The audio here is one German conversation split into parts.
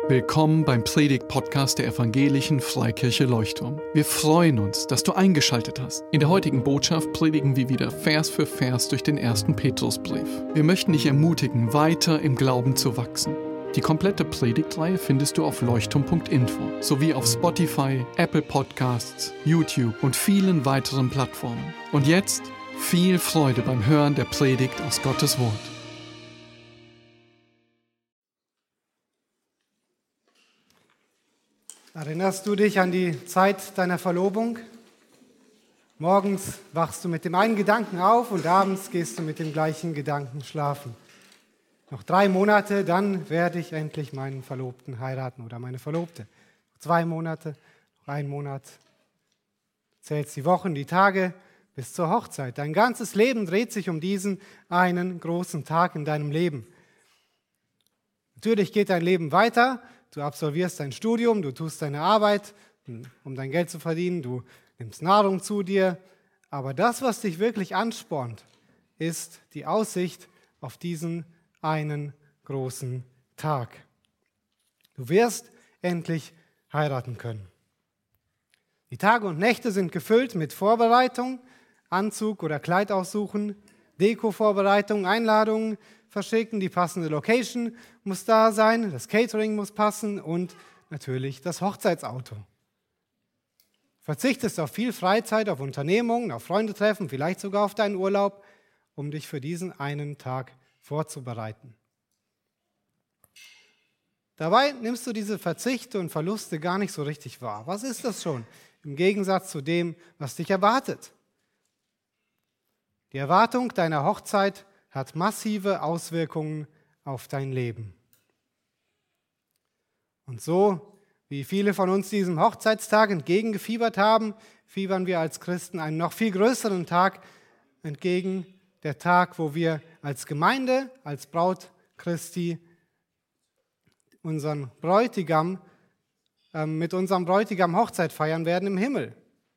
Willkommen beim Predigt-Podcast der Evangelischen Freikirche Leuchtturm. Wir freuen uns, dass du eingeschaltet hast. In der heutigen Botschaft predigen wir wieder Vers für Vers durch den 1. Petrusbrief. Wir möchten dich ermutigen, weiter im Glauben zu wachsen. Die komplette Predigtreihe findest du auf leuchtturm.info sowie auf Spotify, Apple Podcasts, YouTube und vielen weiteren Plattformen. Und jetzt viel Freude beim Hören der Predigt aus Gottes Wort. Erinnerst du dich an die Zeit deiner Verlobung? Morgens wachst du mit dem einen Gedanken auf und abends gehst du mit dem gleichen Gedanken schlafen. Noch 3 Monate, dann werde ich endlich meinen Verlobten heiraten oder meine Verlobte. 2 Monate, noch 1 Monat. Du zählst die Wochen, die Tage bis zur Hochzeit. Dein ganzes Leben dreht sich um diesen einen großen Tag in deinem Leben. Natürlich geht dein Leben weiter. Du absolvierst dein Studium, du tust deine Arbeit, um dein Geld zu verdienen, du nimmst Nahrung zu dir. Aber das, was dich wirklich anspornt, ist die Aussicht auf diesen einen großen Tag. Du wirst endlich heiraten können. Die Tage und Nächte sind gefüllt mit Vorbereitung, Anzug oder Kleid aussuchen, Deko-Vorbereitung, Einladungen verschicken, die passende Location muss da sein, das Catering muss passen und natürlich das Hochzeitsauto. Du verzichtest auf viel Freizeit, auf Unternehmungen, auf Freundetreffen, vielleicht sogar auf deinen Urlaub, um dich für diesen einen Tag vorzubereiten. Dabei nimmst du diese Verzichte und Verluste gar nicht so richtig wahr. Was ist das schon im Gegensatz zu dem, was dich erwartet? Die Erwartung deiner Hochzeit hat massive Auswirkungen auf dein Leben. Und so, wie viele von uns diesem Hochzeitstag entgegengefiebert haben, fiebern wir als Christen einen noch viel größeren Tag entgegen, der Tag, wo wir als Gemeinde, als Braut Christi mit unserem Bräutigam Hochzeit feiern werden im Himmel.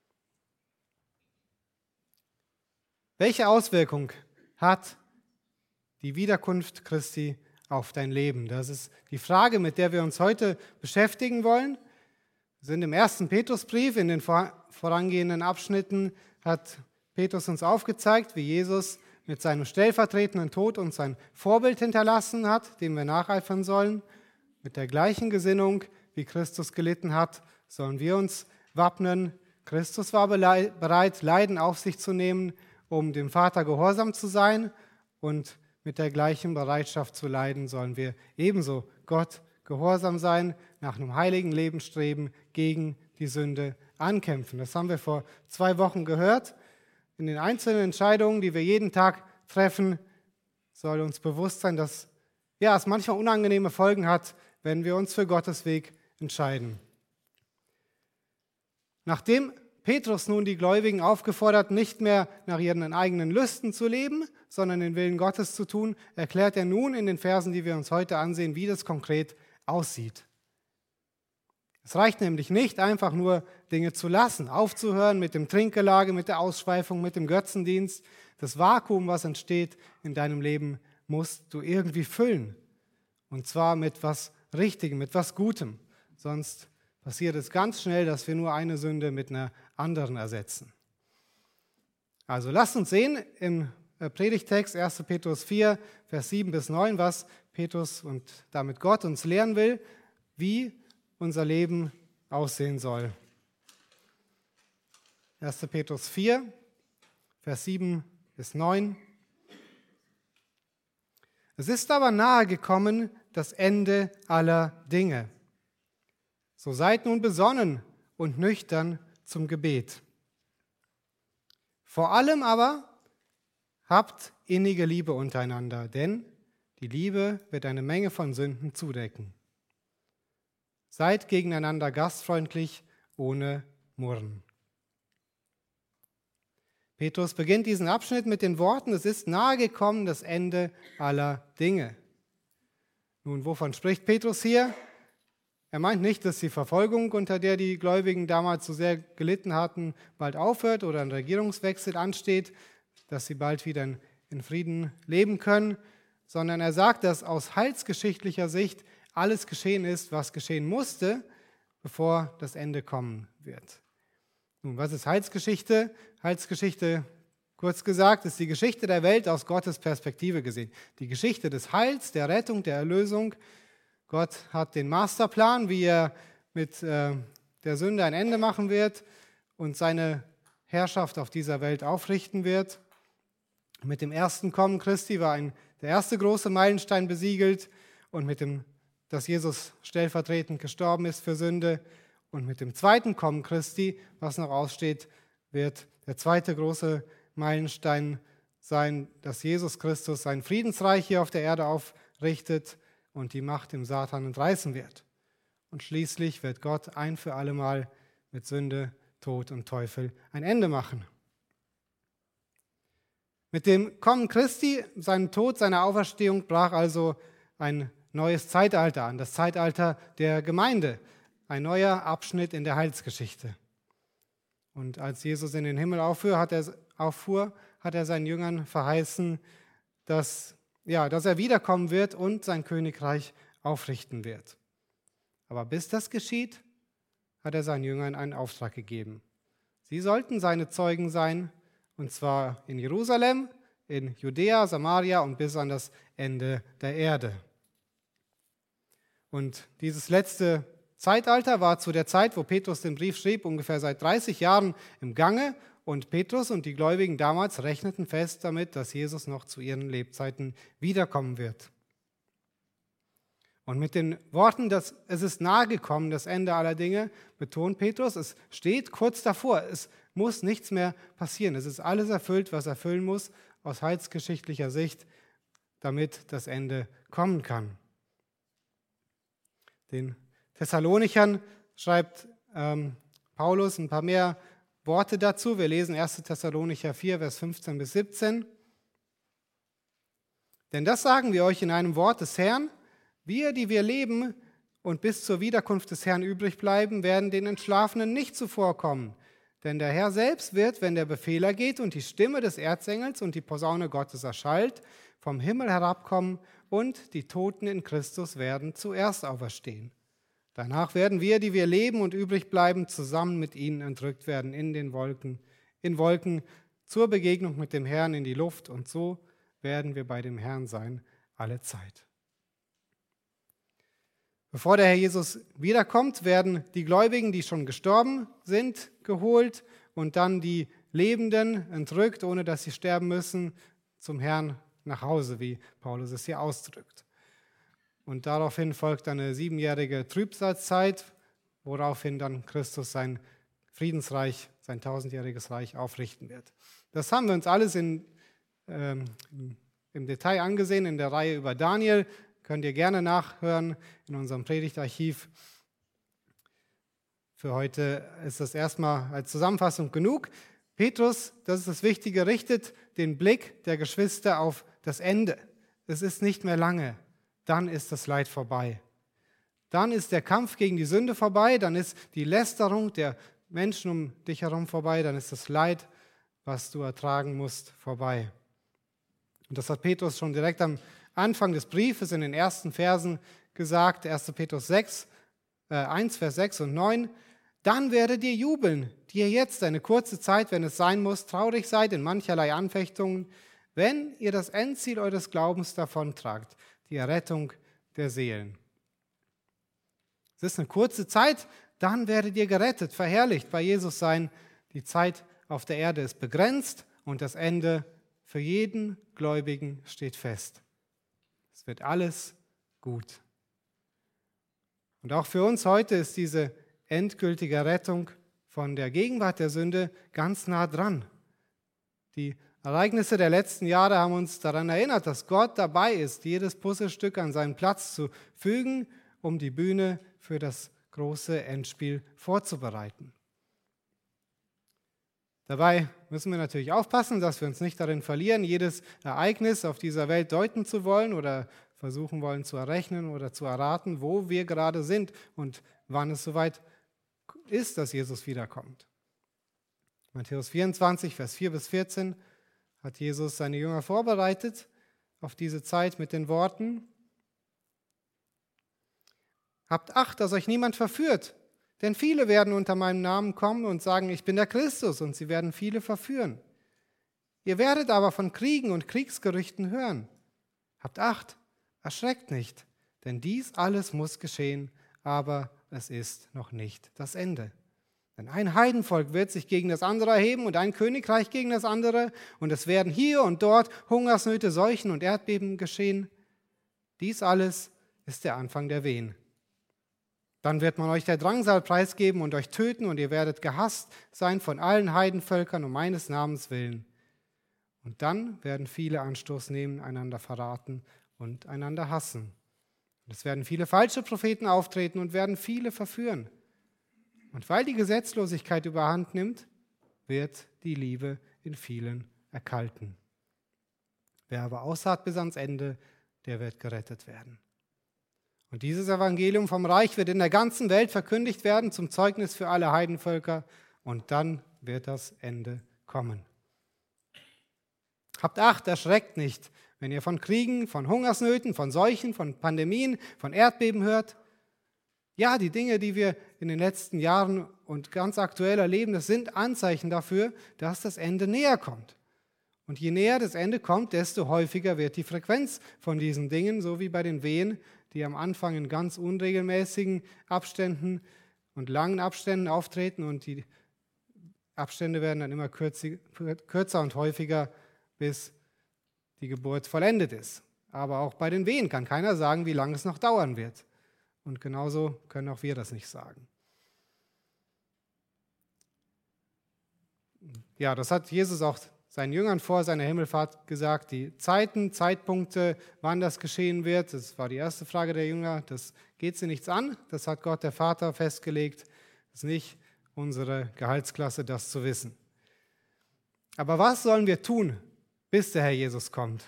Welche Auswirkung hat die Wiederkunft Christi auf dein Leben? Das ist die Frage, mit der wir uns heute beschäftigen wollen. Wir sind im 1. Petrusbrief. In den vorangehenden Abschnitten hat Petrus uns aufgezeigt, wie Jesus mit seinem stellvertretenden Tod uns ein Vorbild hinterlassen hat, dem wir nacheifern sollen. Mit der gleichen Gesinnung, wie Christus gelitten hat, sollen wir uns wappnen. Christus war bereit, Leiden auf sich zu nehmen, um dem Vater gehorsam zu sein, und mit der gleichen Bereitschaft zu leiden sollen wir ebenso Gott gehorsam sein, nach einem heiligen Leben streben, gegen die Sünde ankämpfen. Das haben wir vor 2 Wochen gehört. In den einzelnen Entscheidungen, die wir jeden Tag treffen, soll uns bewusst sein, dass es manchmal unangenehme Folgen hat, wenn wir uns für Gottes Weg entscheiden. Nachdem Petrus nun die Gläubigen aufgefordert, nicht mehr nach ihren eigenen Lüsten zu leben, sondern den Willen Gottes zu tun, erklärt er nun in den Versen, die wir uns heute ansehen, wie das konkret aussieht. Es reicht nämlich nicht, einfach nur Dinge zu lassen, aufzuhören mit dem Trinkgelage, mit der Ausschweifung, mit dem Götzendienst. Das Vakuum, was entsteht in deinem Leben, musst du irgendwie füllen. Und zwar mit was Richtigem, mit was Gutem. Sonst passiert es ganz schnell, dass wir nur eine Sünde mit einer anderen ersetzen. Also lasst uns sehen im Predigtext 1. Petrus 4, Vers 7 bis 9, was Petrus und damit Gott uns lehren will, wie unser Leben aussehen soll. 1. Petrus 4, Vers 7 bis 9. Es ist aber nahe gekommen das Ende aller Dinge. So seid nun besonnen und nüchtern zum Gebet. Vor allem aber habt innige Liebe untereinander, denn die Liebe wird eine Menge von Sünden zudecken. Seid gegeneinander gastfreundlich, ohne Murren. Petrus beginnt diesen Abschnitt mit den Worten: Es ist nahe gekommen das Ende aller Dinge. Nun, wovon spricht Petrus hier? Er meint nicht, dass die Verfolgung, unter der die Gläubigen damals so sehr gelitten hatten, bald aufhört oder ein Regierungswechsel ansteht, dass sie bald wieder in Frieden leben können, sondern er sagt, dass aus heilsgeschichtlicher Sicht alles geschehen ist, was geschehen musste, bevor das Ende kommen wird. Nun, was ist Heilsgeschichte? Heilsgeschichte, kurz gesagt, ist die Geschichte der Welt aus Gottes Perspektive gesehen. Die Geschichte des Heils, der Rettung, der Erlösung. Gott hat den Masterplan, wie er mit der Sünde ein Ende machen wird und seine Herrschaft auf dieser Welt aufrichten wird. Mit dem ersten Kommen Christi war der erste große Meilenstein besiegelt und dass Jesus stellvertretend gestorben ist für Sünde. Und mit dem zweiten Kommen Christi, was noch aussteht, wird der zweite große Meilenstein sein, dass Jesus Christus sein Friedensreich hier auf der Erde aufrichtet und die Macht im Satan entreißen wird. Und schließlich wird Gott ein für allemal mit Sünde, Tod und Teufel ein Ende machen. Mit dem Kommen Christi, seinem Tod, seiner Auferstehung brach also ein neues Zeitalter an, das Zeitalter der Gemeinde, ein neuer Abschnitt in der Heilsgeschichte. Und als Jesus in den Himmel auffuhr, hat er seinen Jüngern verheißen, dass er wiederkommen wird und sein Königreich aufrichten wird. Aber bis das geschieht, hat er seinen Jüngern einen Auftrag gegeben. Sie sollten seine Zeugen sein, und zwar in Jerusalem, in Judäa, Samaria und bis an das Ende der Erde. Und dieses letzte Zeitalter war zu der Zeit, wo Petrus den Brief schrieb, ungefähr seit 30 Jahren im Gange. Und Petrus und die Gläubigen damals rechneten fest damit, dass Jesus noch zu ihren Lebzeiten wiederkommen wird. Und mit den Worten, dass es ist nahe gekommen, das Ende aller Dinge, betont Petrus, es steht kurz davor, es muss nichts mehr passieren. Es ist alles erfüllt, was erfüllen muss aus heilsgeschichtlicher Sicht, damit das Ende kommen kann. Den Thessalonichern schreibt Paulus ein paar mehr Worte dazu. Wir lesen 1. Thessalonicher 4, Vers 15 bis 17. Denn das sagen wir euch in einem Wort des Herrn: Wir, die wir leben und bis zur Wiederkunft des Herrn übrig bleiben, werden den Entschlafenen nicht zuvorkommen. Denn der Herr selbst wird, wenn der Befehler geht und die Stimme des Erzengels und die Posaune Gottes erschallt, vom Himmel herabkommen und die Toten in Christus werden zuerst auferstehen. Danach werden wir, die wir leben und übrig bleiben, zusammen mit ihnen entrückt werden in Wolken zur Begegnung mit dem Herrn in die Luft, und so werden wir bei dem Herrn sein alle Zeit. Bevor der Herr Jesus wiederkommt, werden die Gläubigen, die schon gestorben sind, geholt und dann die Lebenden entrückt, ohne dass sie sterben müssen, zum Herrn nach Hause, wie Paulus es hier ausdrückt. Und daraufhin folgt eine 7-jährige Trübsalzeit, woraufhin dann Christus sein Friedensreich, sein 1000-jähriges Reich aufrichten wird. Das haben wir uns alles im Detail angesehen in der Reihe über Daniel. Könnt ihr gerne nachhören in unserem Predigtarchiv. Für heute ist das erstmal als Zusammenfassung genug. Petrus, das ist das Wichtige, richtet den Blick der Geschwister auf das Ende. Es ist nicht mehr lange, dann ist das Leid vorbei. Dann ist der Kampf gegen die Sünde vorbei, dann ist die Lästerung der Menschen um dich herum vorbei, dann ist das Leid, was du ertragen musst, vorbei. Und das hat Petrus schon direkt am Anfang des Briefes in den ersten Versen gesagt, 1. Petrus 1, Vers 6 und 9. Dann werdet ihr jubeln, die ihr jetzt eine kurze Zeit, wenn es sein muss, traurig seid in mancherlei Anfechtungen, wenn ihr das Endziel eures Glaubens davontragt, die Errettung der Seelen. Es ist eine kurze Zeit, dann werdet ihr gerettet, verherrlicht bei Jesus sein. Die Zeit auf der Erde ist begrenzt und das Ende für jeden Gläubigen steht fest. Es wird alles gut. Und auch für uns heute ist diese endgültige Rettung von der Gegenwart der Sünde ganz nah dran. Die Ereignisse der letzten Jahre haben uns daran erinnert, dass Gott dabei ist, jedes Puzzlestück an seinen Platz zu fügen, um die Bühne für das große Endspiel vorzubereiten. Dabei müssen wir natürlich aufpassen, dass wir uns nicht darin verlieren, jedes Ereignis auf dieser Welt deuten zu wollen oder versuchen wollen zu errechnen oder zu erraten, wo wir gerade sind und wann es soweit ist, dass Jesus wiederkommt. Matthäus 24, Vers 4 bis 14 hat Jesus seine Jünger vorbereitet auf diese Zeit mit den Worten: Habt Acht, dass euch niemand verführt, denn viele werden unter meinem Namen kommen und sagen, ich bin der Christus, und sie werden viele verführen. Ihr werdet aber von Kriegen und Kriegsgerüchten hören. Habt Acht, erschreckt nicht, denn dies alles muss geschehen, aber es ist noch nicht das Ende. Denn ein Heidenvolk wird sich gegen das andere erheben und ein Königreich gegen das andere, und es werden hier und dort Hungersnöte, Seuchen und Erdbeben geschehen. Dies alles ist der Anfang der Wehen. Dann wird man euch der Drangsal preisgeben und euch töten, und ihr werdet gehasst sein von allen Heidenvölkern um meines Namens willen. Und dann werden viele Anstoß nehmen, einander verraten und einander hassen. Und es werden viele falsche Propheten auftreten und werden viele verführen. Und weil die Gesetzlosigkeit überhand nimmt, wird die Liebe in vielen erkalten. Wer aber ausharrt bis ans Ende, der wird gerettet werden. Und dieses Evangelium vom Reich wird in der ganzen Welt verkündigt werden zum Zeugnis für alle Heidenvölker, und dann wird das Ende kommen. Habt Acht, erschreckt nicht, wenn ihr von Kriegen, von Hungersnöten, von Seuchen, von Pandemien, von Erdbeben hört. Ja, die Dinge, die wir in den letzten Jahren und ganz aktuell erleben, das sind Anzeichen dafür, dass das Ende näher kommt. Und je näher das Ende kommt, desto häufiger wird die Frequenz von diesen Dingen, so wie bei den Wehen, die am Anfang in ganz unregelmäßigen Abständen und langen Abständen auftreten, und die Abstände werden dann immer kürzer und häufiger, bis die Geburt vollendet ist. Aber auch bei den Wehen kann keiner sagen, wie lange es noch dauern wird. Und genauso können auch wir das nicht sagen. Ja, das hat Jesus auch seinen Jüngern vor seiner Himmelfahrt gesagt, die Zeiten, Zeitpunkte, wann das geschehen wird. Das war die erste Frage der Jünger. Das geht sie nichts an. Das hat Gott, der Vater, festgelegt. Das ist nicht unsere Gehaltsklasse, das zu wissen. Aber was sollen wir tun, bis der Herr Jesus kommt?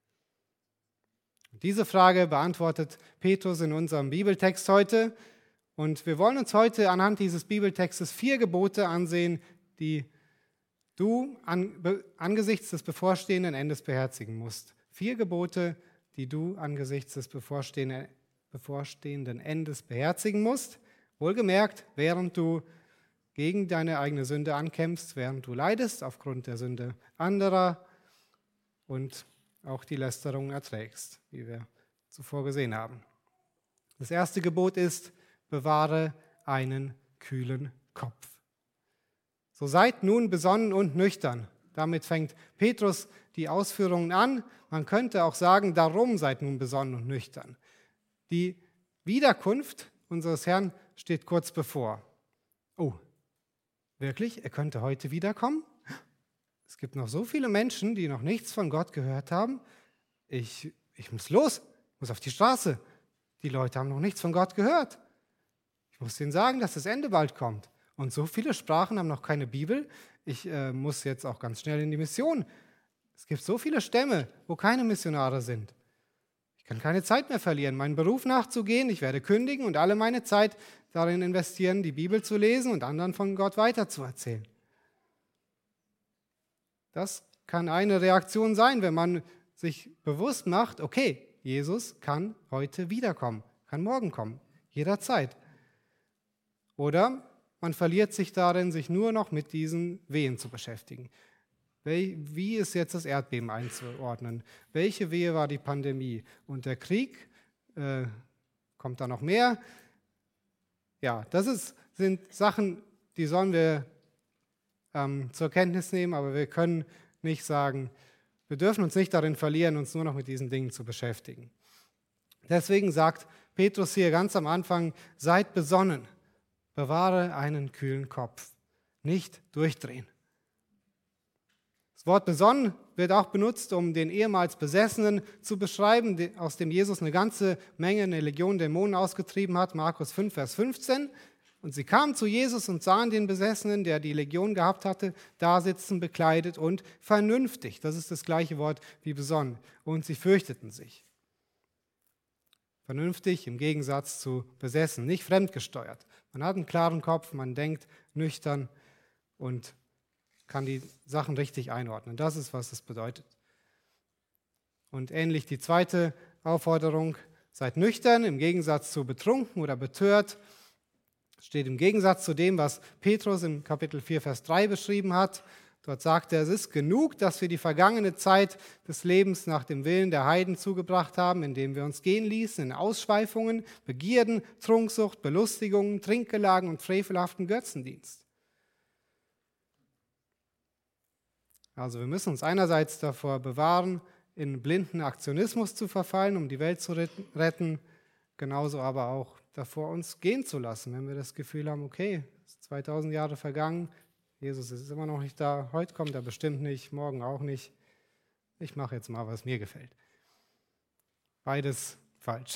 Diese Frage beantwortet Petrus in unserem Bibeltext heute. Und wir wollen uns heute anhand dieses Bibeltextes 4 Gebote ansehen, die du angesichts des bevorstehenden Endes beherzigen musst. 4 Gebote, die du angesichts des bevorstehenden Endes beherzigen musst. Wohlgemerkt, während du gegen deine eigene Sünde ankämpfst, während du leidest aufgrund der Sünde anderer und auch die Lästerung erträgst, wie wir zuvor gesehen haben. Das erste Gebot ist, bewahre einen kühlen Kopf. So seid nun besonnen und nüchtern. Damit fängt Petrus die Ausführungen an. Man könnte auch sagen, darum seid nun besonnen und nüchtern. Die Wiederkunft unseres Herrn steht kurz bevor. Oh, wirklich? Er könnte heute wiederkommen? Es gibt noch so viele Menschen, die noch nichts von Gott gehört haben. Ich muss los, ich muss auf die Straße. Die Leute haben noch nichts von Gott gehört. Ich muss denen sagen, dass das Ende bald kommt. Und so viele Sprachen haben noch keine Bibel. Ich muss jetzt auch ganz schnell in die Mission. Es gibt so viele Stämme, wo keine Missionare sind. Ich kann keine Zeit mehr verlieren, meinen Beruf nachzugehen. Ich werde kündigen und alle meine Zeit darin investieren, die Bibel zu lesen und anderen von Gott weiterzuerzählen. Das kann eine Reaktion sein, wenn man sich bewusst macht, okay, Jesus kann heute wiederkommen, kann morgen kommen, jederzeit. Oder man verliert sich darin, sich nur noch mit diesen Wehen zu beschäftigen. Wie ist jetzt das Erdbeben einzuordnen? Welche Wehe war die Pandemie? Und der Krieg, kommt da noch mehr? Ja, das sind Sachen, die sollen wir zur Kenntnis nehmen, aber wir können nicht sagen, wir dürfen uns nicht darin verlieren, uns nur noch mit diesen Dingen zu beschäftigen. Deswegen sagt Petrus hier ganz am Anfang, seid besonnen, bewahre einen kühlen Kopf, nicht durchdrehen. Das Wort besonnen wird auch benutzt, um den ehemals Besessenen zu beschreiben, aus dem Jesus eine ganze Menge, eine Legion Dämonen ausgetrieben hat, Markus 5, Vers 15. Und sie kamen zu Jesus und sahen den Besessenen, der die Legion gehabt hatte, da sitzen, bekleidet und vernünftig. Das ist das gleiche Wort wie besonnen. Und sie fürchteten sich. Vernünftig im Gegensatz zu besessen, nicht fremdgesteuert. Man hat einen klaren Kopf, man denkt nüchtern und kann die Sachen richtig einordnen. Das ist, was es bedeutet. Und ähnlich die zweite Aufforderung, Seid nüchtern im Gegensatz zu betrunken oder betört. Steht im Gegensatz zu dem, was Petrus im Kapitel 4, Vers 3 beschrieben hat. Dort sagt er, es ist genug, dass wir die vergangene Zeit des Lebens nach dem Willen der Heiden zugebracht haben, indem wir uns gehen ließen in Ausschweifungen, Begierden, Trunksucht, Belustigungen, Trinkgelagen und frevelhaften Götzendienst. Also wir müssen uns einerseits davor bewahren, in blinden Aktionismus zu verfallen, um die Welt zu retten, genauso aber auch davor, uns gehen zu lassen, wenn wir das Gefühl haben, okay, es ist 2000 Jahre vergangen, Jesus ist immer noch nicht da, heute kommt er bestimmt nicht, morgen auch nicht. Ich mache jetzt mal, was mir gefällt. Beides falsch.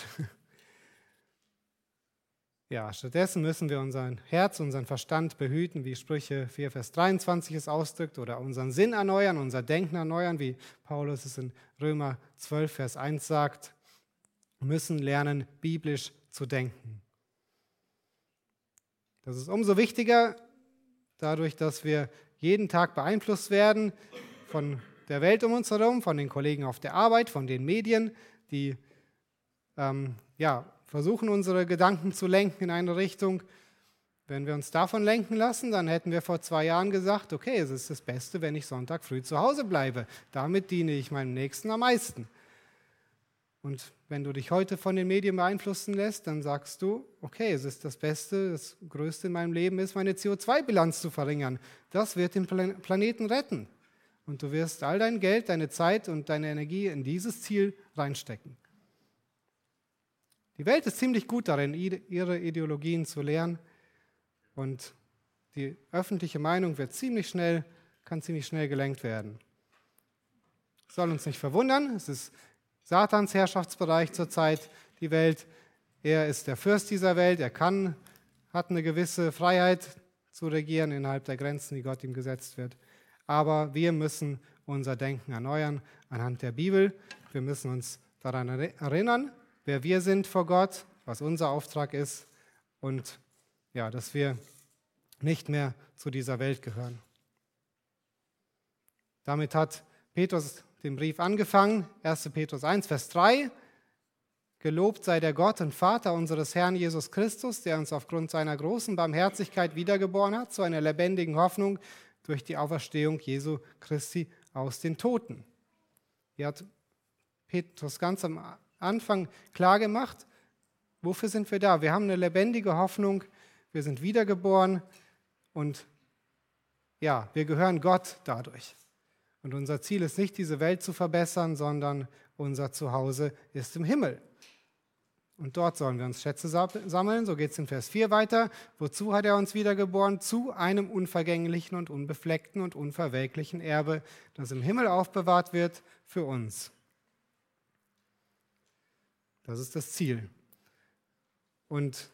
Ja, stattdessen müssen wir unser Herz, unseren Verstand behüten, wie Sprüche 4, Vers 23 es ausdrückt, oder unseren Sinn erneuern, unser Denken erneuern, wie Paulus es in Römer 12, Vers 1 sagt. Wir müssen lernen, biblisch zu denken. Das ist umso wichtiger, dadurch, dass wir jeden Tag beeinflusst werden von der Welt um uns herum, von den Kollegen auf der Arbeit, von den Medien, die versuchen, unsere Gedanken zu lenken in eine Richtung. Wenn wir uns davon lenken lassen, dann hätten wir vor 2 Jahren gesagt, okay, es ist das Beste, wenn ich Sonntag früh zu Hause bleibe. Damit diene ich meinem Nächsten am meisten. Und wenn du dich heute von den Medien beeinflussen lässt, dann sagst du, okay, es ist das Beste, das Größte in meinem Leben ist, meine CO2-Bilanz zu verringern. Das wird den Planeten retten. Und du wirst all dein Geld, deine Zeit und deine Energie in dieses Ziel reinstecken. Die Welt ist ziemlich gut darin, ihre Ideologien zu lehren. Und die öffentliche Meinung kann ziemlich schnell gelenkt werden. Soll uns nicht verwundern, es ist Satans Herrschaftsbereich zurzeit, die Welt. Er ist der Fürst dieser Welt, er hat eine gewisse Freiheit zu regieren innerhalb der Grenzen, die Gott ihm gesetzt wird. Aber wir müssen unser Denken erneuern anhand der Bibel. Wir müssen uns daran erinnern, wer wir sind vor Gott, was unser Auftrag ist und ja, dass wir nicht mehr zu dieser Welt gehören. Damit hat Petrus den Brief angefangen, 1. Petrus 1, Vers 3. Gelobt sei der Gott und Vater unseres Herrn Jesus Christus, der uns aufgrund seiner großen Barmherzigkeit wiedergeboren hat, zu einer lebendigen Hoffnung durch die Auferstehung Jesu Christi aus den Toten. Hier hat Petrus ganz am Anfang klar gemacht, wofür sind wir da? Wir haben eine lebendige Hoffnung, wir sind wiedergeboren und ja, wir gehören Gott dadurch. Und unser Ziel ist nicht, diese Welt zu verbessern, sondern unser Zuhause ist im Himmel. Und dort sollen wir uns Schätze sammeln, so geht es in Vers 4 weiter. Wozu hat er uns wiedergeboren? Zu einem unvergänglichen und unbefleckten und unverwelklichen Erbe, das im Himmel aufbewahrt wird für uns. Das ist das Ziel. Und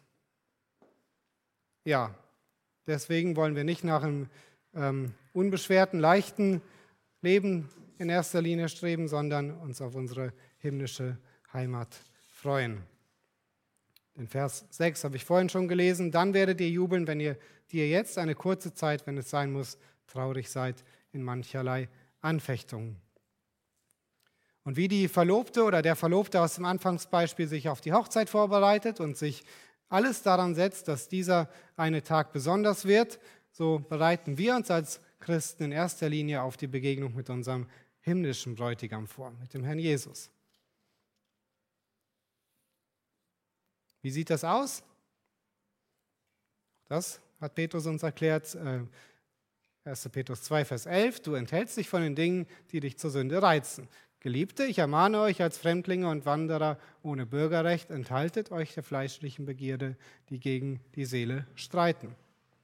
ja, deswegen wollen wir nicht nach einem unbeschwerten, leichten Leben in erster Linie streben, sondern uns auf unsere himmlische Heimat freuen. Den Vers 6 habe ich vorhin schon gelesen. Dann werdet ihr jubeln, wenn ihr jetzt eine kurze Zeit, wenn es sein muss, traurig seid in mancherlei Anfechtungen. Und wie die Verlobte oder der Verlobte aus dem Anfangsbeispiel sich auf die Hochzeit vorbereitet und sich alles daran setzt, dass dieser eine Tag besonders wird, so bereiten wir uns als Christen in erster Linie auf die Begegnung mit unserem himmlischen Bräutigam vor, mit dem Herrn Jesus. Wie sieht das aus? Das hat Petrus uns erklärt, 1. Petrus 2, Vers 11, du enthältst dich von den Dingen, die dich zur Sünde reizen. Geliebte, ich ermahne euch als Fremdlinge und Wanderer ohne Bürgerrecht, enthaltet euch der fleischlichen Begierde, die gegen die Seele streiten.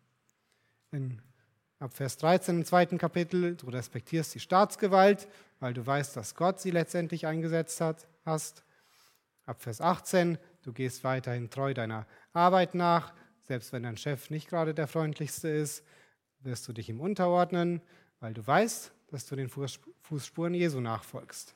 Ab Vers 13 im 2. Kapitel, du respektierst die Staatsgewalt, weil du weißt, dass Gott sie letztendlich eingesetzt hast. Ab Vers 18, du gehst weiterhin treu deiner Arbeit nach, selbst wenn dein Chef nicht gerade der freundlichste ist, wirst du dich ihm unterordnen, weil du weißt, dass du den Fußspuren Jesu nachfolgst.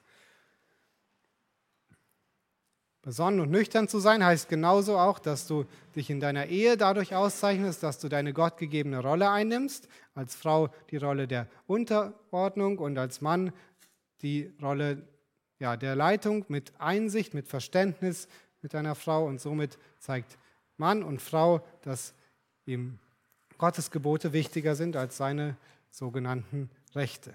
Besonnen und nüchtern zu sein heißt genauso auch, dass du dich in deiner Ehe dadurch auszeichnest, dass du deine gottgegebene Rolle einnimmst, als Frau die Rolle der Unterordnung und als Mann die Rolle der Leitung mit Einsicht, mit Verständnis mit deiner Frau und somit zeigt Mann und Frau, dass ihm Gottes Gebote wichtiger sind als seine sogenannten Rechte.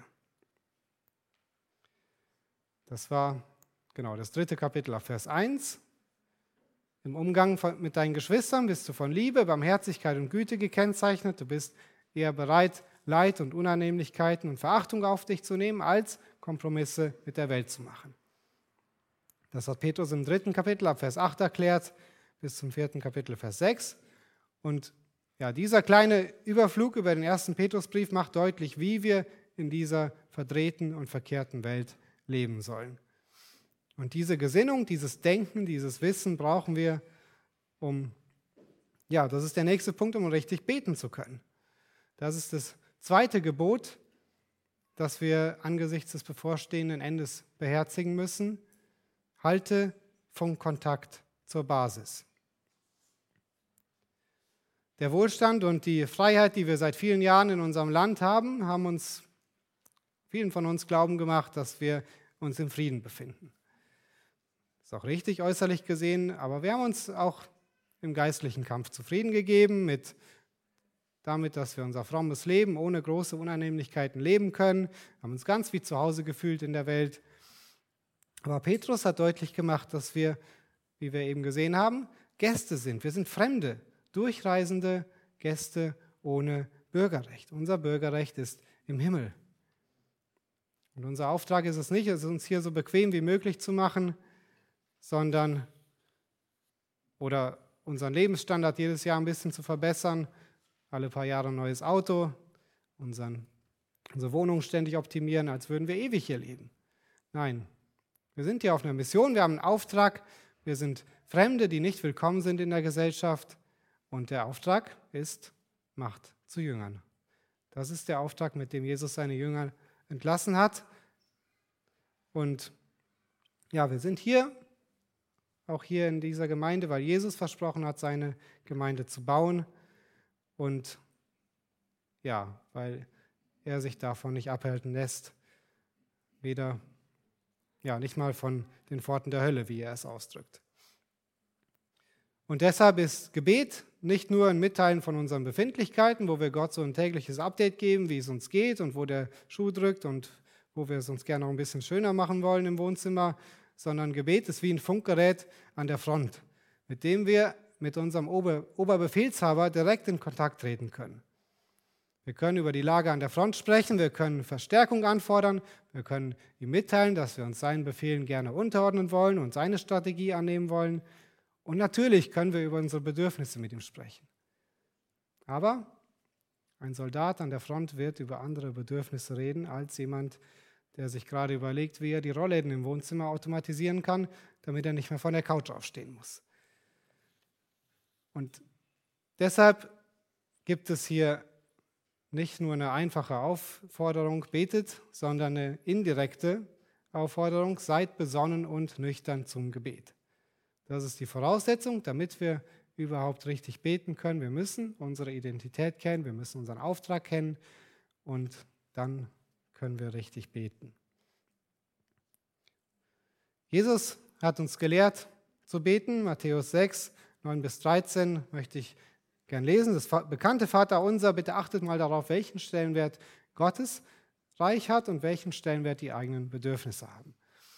Das war genau das 3. Kapitel auf Vers 1. Im Umgang mit deinen Geschwistern bist du von Liebe, Barmherzigkeit und Güte gekennzeichnet. Du bist eher bereit, Leid und Unannehmlichkeiten und Verachtung auf dich zu nehmen, als Kompromisse mit der Welt zu machen. Das hat Petrus im 3. Kapitel ab Vers 8 erklärt, bis zum 4. Kapitel Vers 6. Und ja, dieser kleine Überflug über den 1. Petrusbrief macht deutlich, wie wir in dieser verdrehten und verkehrten Welt leben sollen. Und diese Gesinnung, dieses Denken, dieses Wissen brauchen wir, das ist der nächste Punkt, um richtig beten zu können. Das ist das 2. Gebot, das wir angesichts des bevorstehenden Endes beherzigen müssen. Halte Funkkontakt zur Basis. Der Wohlstand und die Freiheit, die wir seit vielen Jahren in unserem Land haben, vielen von uns glauben gemacht, dass wir uns im Frieden befinden. Das ist auch richtig äußerlich gesehen, aber wir haben uns auch im geistlichen Kampf zufrieden gegeben damit, dass wir unser frommes Leben ohne große Unannehmlichkeiten leben können, haben uns ganz wie zu Hause gefühlt in der Welt. Aber Petrus hat deutlich gemacht, dass wir, wie wir eben gesehen haben, Gäste sind. Wir sind Fremde, durchreisende Gäste ohne Bürgerrecht. Unser Bürgerrecht ist im Himmel. Und unser Auftrag ist es nicht, es uns hier so bequem wie möglich zu machen, oder unseren Lebensstandard jedes Jahr ein bisschen zu verbessern, alle paar Jahre ein neues Auto, unsere Wohnung ständig optimieren, als würden wir ewig hier leben. Nein, wir sind hier auf einer Mission, wir haben einen Auftrag, wir sind Fremde, die nicht willkommen sind in der Gesellschaft und der Auftrag ist, macht zu Jüngern. Das ist der Auftrag, mit dem Jesus seine Jünger entlassen hat. Und ja, wir sind hier, auch hier in dieser Gemeinde, weil Jesus versprochen hat, seine Gemeinde zu bauen und ja, weil er sich davon nicht abhalten lässt, nicht mal von den Pforten der Hölle, wie er es ausdrückt. Und deshalb ist Gebet nicht nur ein Mitteilen von unseren Befindlichkeiten, wo wir Gott so ein tägliches Update geben, wie es uns geht und wo der Schuh drückt und wo wir es uns gerne noch ein bisschen schöner machen wollen im Wohnzimmer, sondern Gebet ist wie ein Funkgerät an der Front, mit dem wir mit unserem Oberbefehlshaber direkt in Kontakt treten können. Wir können über die Lage an der Front sprechen, wir können Verstärkung anfordern, wir können ihm mitteilen, dass wir uns seinen Befehlen gerne unterordnen wollen und seine Strategie annehmen wollen. Und natürlich können wir über unsere Bedürfnisse mit ihm sprechen. Aber ein Soldat an der Front wird über andere Bedürfnisse reden als jemand, der sich gerade überlegt, wie er die Rollläden im Wohnzimmer automatisieren kann, damit er nicht mehr von der Couch aufstehen muss. Und deshalb gibt es hier nicht nur eine einfache Aufforderung, betet, sondern eine indirekte Aufforderung, seid besonnen und nüchtern zum Gebet. Das ist die Voraussetzung, damit wir überhaupt richtig beten können. Wir müssen unsere Identität kennen, wir müssen unseren Auftrag kennen und dann können wir richtig beten. Jesus hat uns gelehrt zu beten, Matthäus 6, 9-13 möchte ich gern lesen. Das bekannte Vaterunser, bitte achtet mal darauf, welchen Stellenwert Gottes Reich hat und welchen Stellenwert die eigenen Bedürfnisse haben.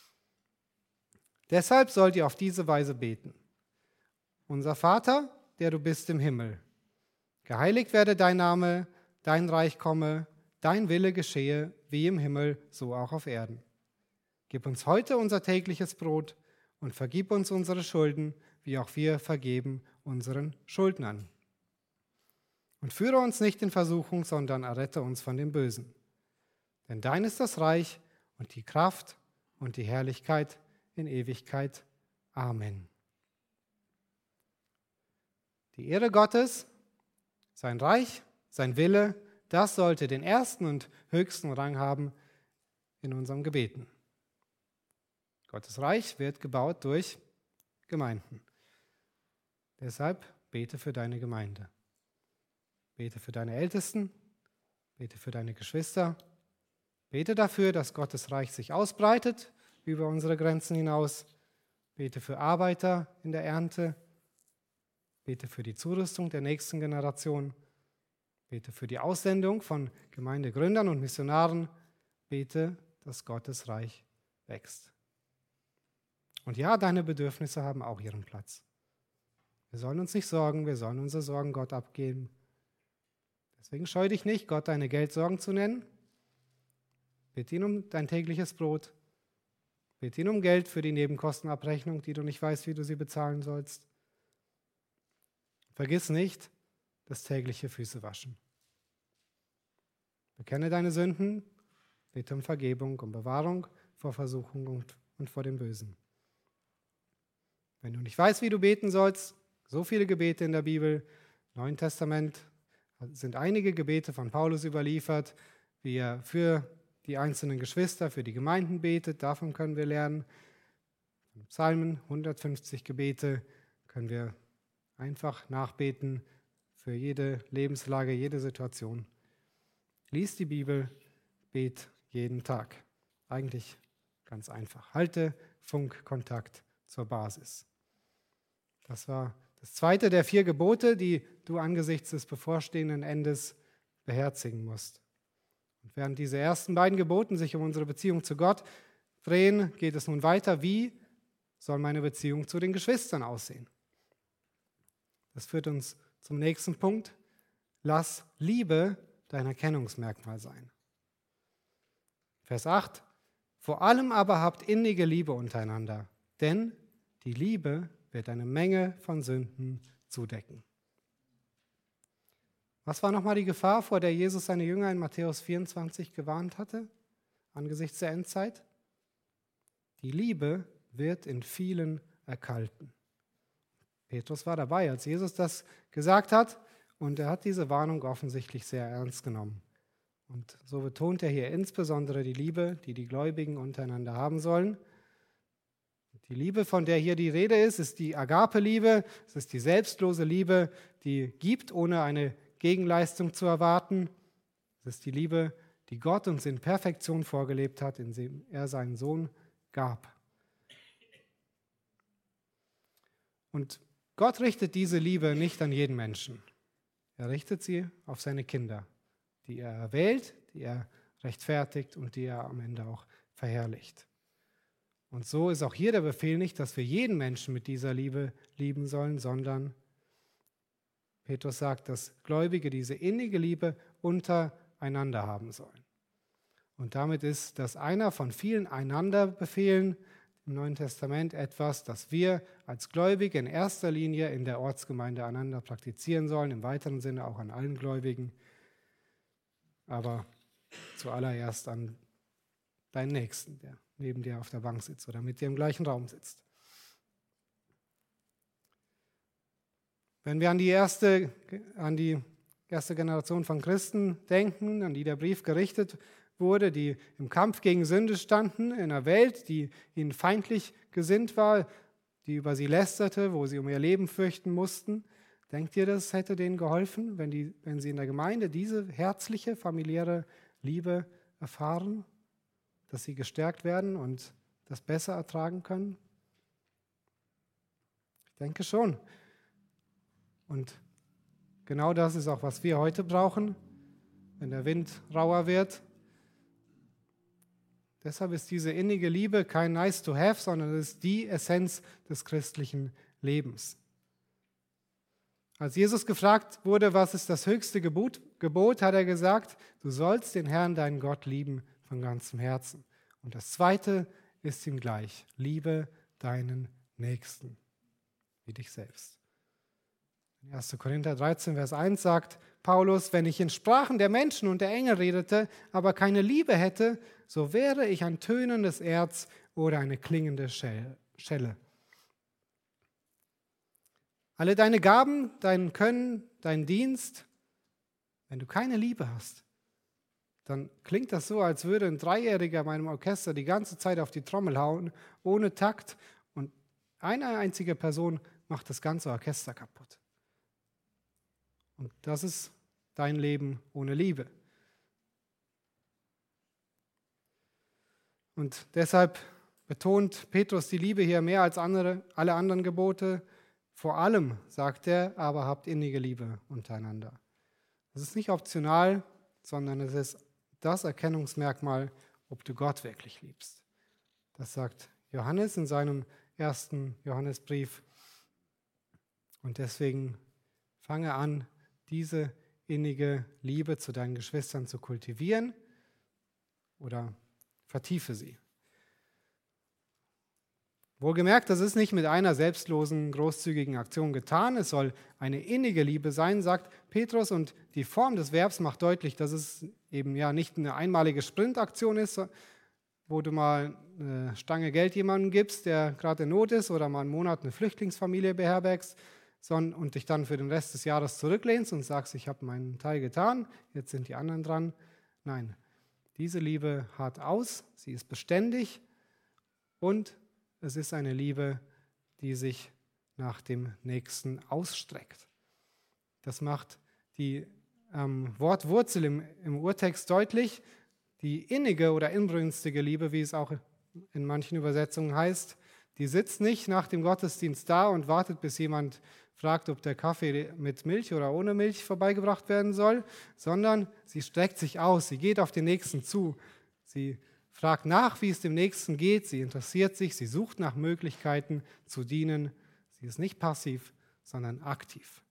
Deshalb sollt ihr auf diese Weise beten. Unser Vater, der du bist im Himmel, geheiligt werde dein Name, dein Reich komme, dein Wille geschehe, wie im Himmel, so auch auf Erden. Gib uns heute unser tägliches Brot und vergib uns unsere Schulden, wie auch wir vergeben unseren Schuldnern. Und führe uns nicht in Versuchung, sondern errette uns von dem Bösen. Denn dein ist das Reich und die Kraft und die Herrlichkeit in Ewigkeit. Amen. Die Ehre Gottes, sein Reich, sein Wille, das sollte den ersten und höchsten Rang haben in unseren Gebeten. Gottes Reich wird gebaut durch Gemeinden. Deshalb bete für deine Gemeinde. Bete für deine Ältesten, bete für deine Geschwister, bete dafür, dass Gottes Reich sich ausbreitet über unsere Grenzen hinaus. Bete für Arbeiter in der Ernte. Bete für die Zurüstung der nächsten Generation. Bete für die Aussendung von Gemeindegründern und Missionaren. Bete, dass Gottes Reich wächst. Und ja, deine Bedürfnisse haben auch ihren Platz. Wir sollen uns nicht sorgen, wir sollen unsere Sorgen Gott abgeben. Deswegen scheu dich nicht, Gott deine Geldsorgen zu nennen. Bitte ihn um dein tägliches Brot. Bitte ihn um Geld für die Nebenkostenabrechnung, die du nicht weißt, wie du sie bezahlen sollst. Vergiss nicht das tägliche Füßewaschen. Bekenne deine Sünden, bitte um Vergebung, um Bewahrung vor Versuchung und vor dem Bösen. Wenn du nicht weißt, wie du beten sollst, so viele Gebete in der Bibel, im Neuen Testament sind einige Gebete von Paulus überliefert, wie er für die einzelnen Geschwister, für die Gemeinden betet, davon können wir lernen. Von Psalmen, 150 Gebete, können wir einfach nachbeten für jede Lebenslage, jede Situation. Lies die Bibel, bet jeden Tag. Eigentlich ganz einfach. Halte Funkkontakt zur Basis. Das war das zweite der 4 Gebote, die du angesichts des bevorstehenden Endes beherzigen musst. Und während diese ersten beiden Geboten sich um unsere Beziehung zu Gott drehen, geht es nun weiter. Wie soll meine Beziehung zu den Geschwistern aussehen? Das führt uns zum nächsten Punkt. Lass Liebe dein Erkennungsmerkmal sein. Vers 8. Vor allem aber habt innige Liebe untereinander, denn die Liebe wird eine Menge von Sünden zudecken. Was war nochmal die Gefahr, vor der Jesus seine Jünger in Matthäus 24 gewarnt hatte, angesichts der Endzeit? Die Liebe wird in vielen erkalten. Petrus war dabei, als Jesus das gesagt hat, und er hat diese Warnung offensichtlich sehr ernst genommen. Und so betont er hier insbesondere die Liebe, die die Gläubigen untereinander haben sollen. Die Liebe, von der hier die Rede ist die Agape-Liebe, es ist die selbstlose Liebe, die gibt, ohne eine Gegenleistung zu erwarten. Es ist die Liebe, die Gott uns in Perfektion vorgelebt hat, indem er seinen Sohn gab. Und Gott richtet diese Liebe nicht an jeden Menschen. Er richtet sie auf seine Kinder, die er erwählt, die er rechtfertigt und die er am Ende auch verherrlicht. Und so ist auch hier der Befehl nicht, dass wir jeden Menschen mit dieser Liebe lieben sollen, sondern Petrus sagt, dass Gläubige diese innige Liebe untereinander haben sollen. Und damit ist das einer von vielen Einander-Befehlen im Neuen Testament etwas, das wir als Gläubige in erster Linie in der Ortsgemeinde einander praktizieren sollen, im weiteren Sinne auch an allen Gläubigen, aber zuallererst an deinen Nächsten, der neben dir auf der Bank sitzt oder mit dir im gleichen Raum sitzt. Wenn wir an die erste Generation von Christen denken, an die der Brief gerichtet wurde, die im Kampf gegen Sünde standen, in einer Welt, die ihnen feindlich gesinnt war, die über sie lästerte, wo sie um ihr Leben fürchten mussten, denkt ihr, das hätte denen geholfen, wenn sie in der Gemeinde diese herzliche, familiäre Liebe erfahren, dass sie gestärkt werden und das besser ertragen können? Ich denke schon. Und genau das ist auch, was wir heute brauchen, wenn der Wind rauer wird. Deshalb ist diese innige Liebe kein nice to have, sondern es ist die Essenz des christlichen Lebens. Als Jesus gefragt wurde, was ist das höchste Gebot, hat er gesagt, du sollst den Herrn, deinen Gott, lieben von ganzem Herzen. Und das zweite ist ihm gleich, liebe deinen Nächsten, wie dich selbst. 1. Korinther 13, Vers 1 sagt Paulus, wenn ich in Sprachen der Menschen und der Engel redete, aber keine Liebe hätte, so wäre ich ein tönendes Erz oder eine klingende Schelle. Alle deine Gaben, dein Können, dein Dienst, wenn du keine Liebe hast, dann klingt das so, als würde ein Dreijähriger meinem Orchester die ganze Zeit auf die Trommel hauen, ohne Takt, und eine einzige Person macht das ganze Orchester kaputt. Und das ist dein Leben ohne Liebe. Und deshalb betont Petrus die Liebe hier mehr als alle anderen Gebote. Vor allem, sagt er, aber habt innige Liebe untereinander. Das ist nicht optional, sondern es ist das Erkennungsmerkmal, ob du Gott wirklich liebst. Das sagt Johannes in seinem ersten Johannesbrief. Und deswegen fange an, diese innige Liebe zu deinen Geschwistern zu kultivieren oder vertiefe sie. Wohlgemerkt, das ist nicht mit einer selbstlosen, großzügigen Aktion getan. Es soll eine innige Liebe sein, sagt Petrus. Und die Form des Verbs macht deutlich, dass es eben ja nicht eine einmalige Sprintaktion ist, wo du mal eine Stange Geld jemandem gibst, der gerade in Not ist, oder mal einen Monat eine Flüchtlingsfamilie beherbergst, und dich dann für den Rest des Jahres zurücklehnst und sagst, ich habe meinen Teil getan, jetzt sind die anderen dran. Nein, diese Liebe hart aus, sie ist beständig und es ist eine Liebe, die sich nach dem Nächsten ausstreckt. Das macht die Wortwurzel im Urtext deutlich. Die innige oder inbrünstige Liebe, wie es auch in manchen Übersetzungen heißt, die sitzt nicht nach dem Gottesdienst da und wartet, bis jemand fragt, ob der Kaffee mit Milch oder ohne Milch vorbeigebracht werden soll, sondern sie streckt sich aus, sie geht auf den Nächsten zu, sie fragt nach, wie es dem Nächsten geht, sie interessiert sich, sie sucht nach Möglichkeiten zu dienen. Sie ist nicht passiv, sondern aktiv.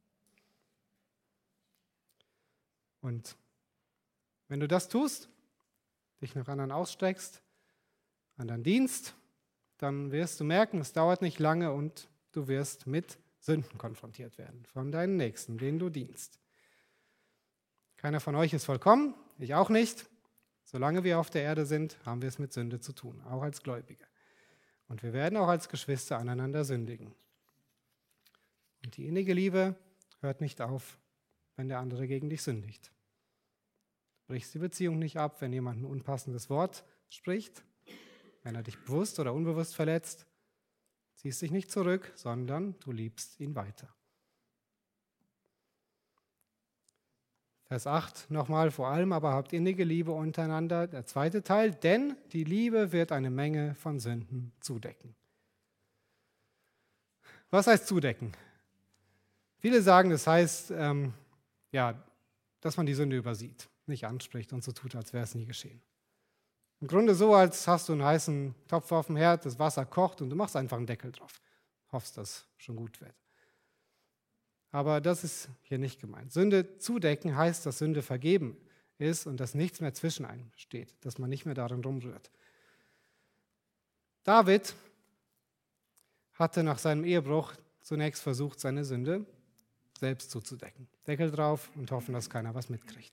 Und wenn du das tust, dich nach anderen ausstreckst, anderen dienst, dann wirst du merken, es dauert nicht lange und du wirst mit Sünden konfrontiert werden von deinen Nächsten, denen du dienst. Keiner von euch ist vollkommen, ich auch nicht. Solange wir auf der Erde sind, haben wir es mit Sünde zu tun, auch als Gläubige. Und wir werden auch als Geschwister aneinander sündigen. Und die innige Liebe hört nicht auf, wenn der andere gegen dich sündigt. Du brichst die Beziehung nicht ab, wenn jemand ein unpassendes Wort spricht, wenn er dich bewusst oder unbewusst verletzt. Ziehst dich nicht zurück, sondern du liebst ihn weiter. Vers 8 nochmal, vor allem aber habt innige Liebe untereinander. Der zweite Teil, denn die Liebe wird eine Menge von Sünden zudecken. Was heißt zudecken? Viele sagen, das heißt, dass man die Sünde übersieht, nicht anspricht und so tut, als wäre es nie geschehen. Im Grunde so, als hast du einen heißen Topf auf dem Herd, das Wasser kocht und du machst einfach einen Deckel drauf. Hoffst, dass es schon gut wird. Aber das ist hier nicht gemeint. Sünde zudecken heißt, dass Sünde vergeben ist und dass nichts mehr zwischen einem steht, dass man nicht mehr darin rumrührt. David hatte nach seinem Ehebruch zunächst versucht, seine Sünde selbst zuzudecken. Deckel drauf und hoffen, dass keiner was mitkriegt.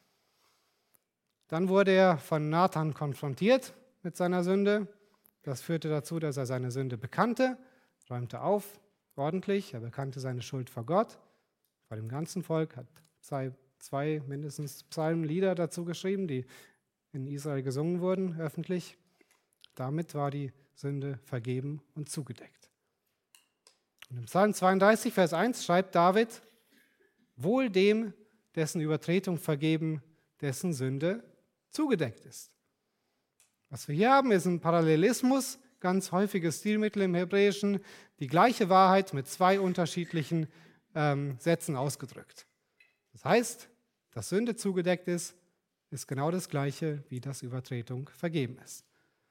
Dann wurde er von Nathan konfrontiert mit seiner Sünde. Das führte dazu, dass er seine Sünde bekannte, räumte auf, ordentlich. Er bekannte seine Schuld vor Gott, vor dem ganzen Volk, hat zwei mindestens Psalmenlieder dazu geschrieben, die in Israel gesungen wurden, öffentlich. Damit war die Sünde vergeben und zugedeckt. Und im Psalm 32, Vers 1 schreibt David, wohl dem, dessen Übertretung vergeben, dessen Sünde zugedeckt ist. Was wir hier haben, ist ein Parallelismus, ganz häufiges Stilmittel im Hebräischen, die gleiche Wahrheit mit zwei unterschiedlichen Sätzen ausgedrückt. Das heißt, dass Sünde zugedeckt ist, ist genau das Gleiche, wie dass Übertretung vergeben ist.